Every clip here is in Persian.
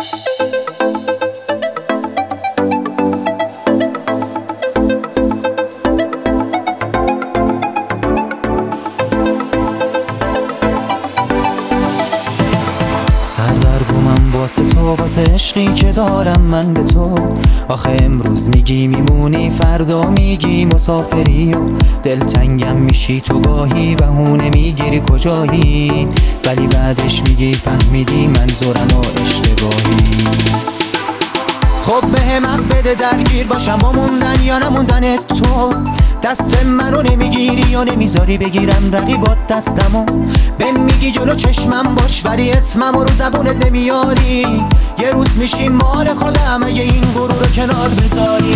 سردرگمم واسه تو، واسه عشقی که دارم من به تو. آخه امروز میگی میمونی، فردا میگی مسافری و دلتنگم میشی تو، گاهی بهونه میگیری کجایی، ولی بعدش میگی فهمیدی منظورم و اشتباهی. خب به حق بده درگیر باشم با موندن یا نموندن تو. دست منو نمیگیری یا نمیذاری بگیرم رقیبات دستمو. بهم میگی جلو چشمم باش ولی اسممو رو زبونت نمیاری. یه روز میشی مال خودم اگه این غرور رو کنار بذاری.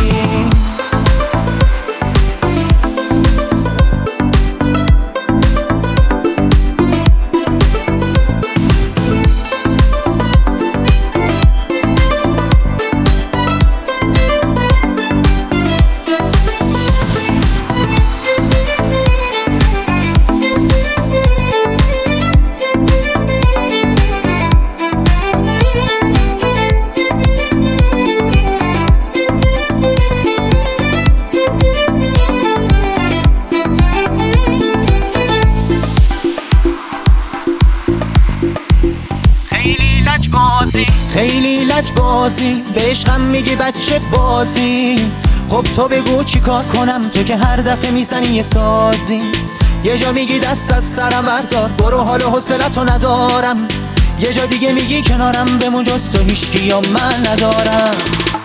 خیلی لجبازی به عشقم میگی بچه بازی. خب تو بگو چی کار کنم، تو که هر دفعه میزنی یه سازی. یه جا میگی دست از سرم بردار برو، حال و حوصلتو ندارم. یه جا دیگه میگی کنارم بمون جز تو هیچکی یا من ندارم.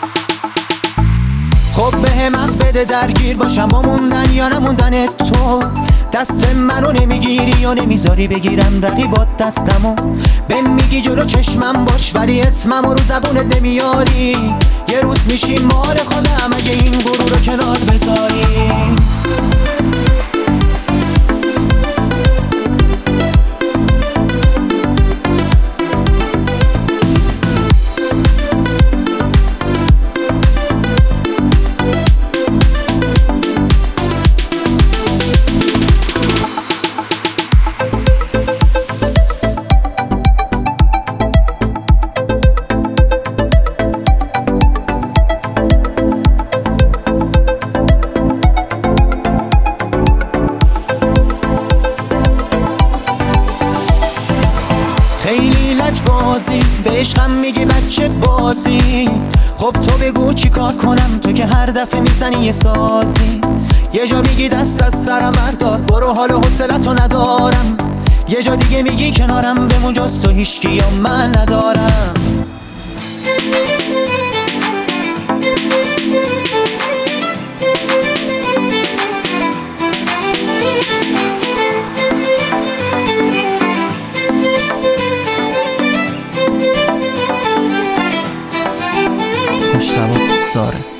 خب به حق بده درگیر باشم با موندن یا نموندن تو. دست منو نمیگیری یا نمیذاری بگیرم رقیبات دستمو. بهم میگی جلو چشمم باش ولی اسممو رو زبونت نمیاری. یه روز میشی مال خودم اگه این غرور رو کنار بذاری. خیلی لجبازی به عشقم میگی بچه بازی. خب تو بگو چی کار کنم، تو که هر دفعه میزنی یه سازی. یه جا میگی دست از سرم بردار برو، حال و حوصلتو ندارم. یه جا دیگه میگی کنارم بمون جز تو هیچکی یا من ندارم. مجتبی زاره.